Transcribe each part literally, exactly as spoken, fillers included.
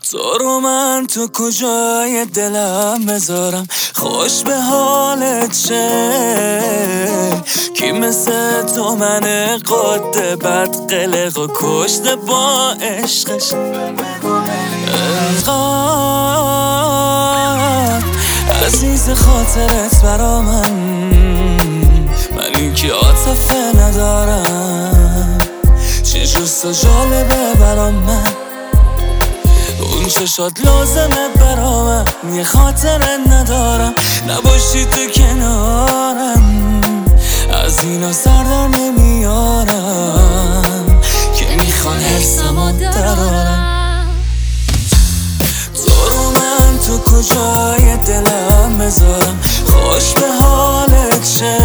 تو رو من تو کجای دلم بذارم، خوش به حالت چه کی مثل تو من قد بد قلق و کشته با عشقش. انقدر عزیز خاطرت برا من، منی که عاطفه ندارم، چه جست و جالبه برا من اون چشات لازمه برا من، یه خاطره ندارم نباشی تو کنارم، از اینا سردار نمیارم که میخوان حرسمو درارم. تو رو من تو کجای دلم بذارم، خوش به حالت چه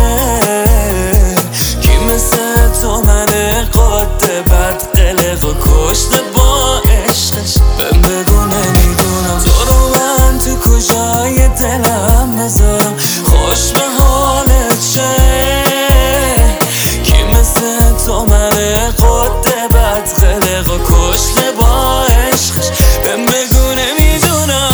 کی مثل تو من قد بد قلق و کشته با عشقش. بهم بگو نمیدونم تو رو من تو کجای دلم بذارم، خوش به حالت چه کی مثل تو من قد بد قلق و کشته با عشقش. بهم بگو نمیدونم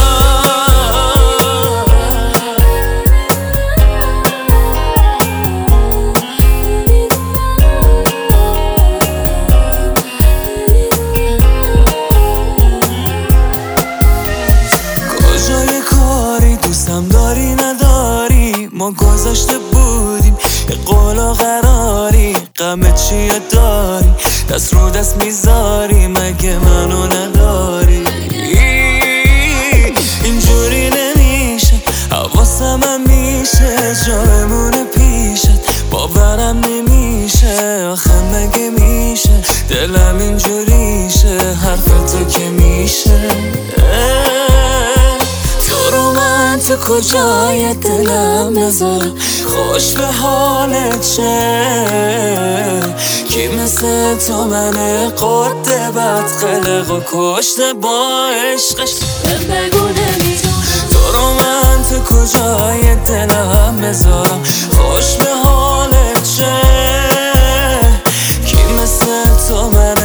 کجای کاری، دوستم داری نداری، ما گذاشته بودیم یه قول و قراری، غم چیه داری دست رو دست میذاری، مگه منو نداری؟ اینجوری نمیشه حواسم هم میشه جایمونه پیشت، باورم نمیشه آخه مگه میشه دلم اینجوریشه حرف تو که میشه. تو رو من تو کجای دلم بذارم، خوش به حالت چه کی مثل تو من قد بد قلق و کشته با عشقش. بگو نمیدونم تو رو من تو کجای دلم بذارم، خوش به حالت چه کی مثل تو من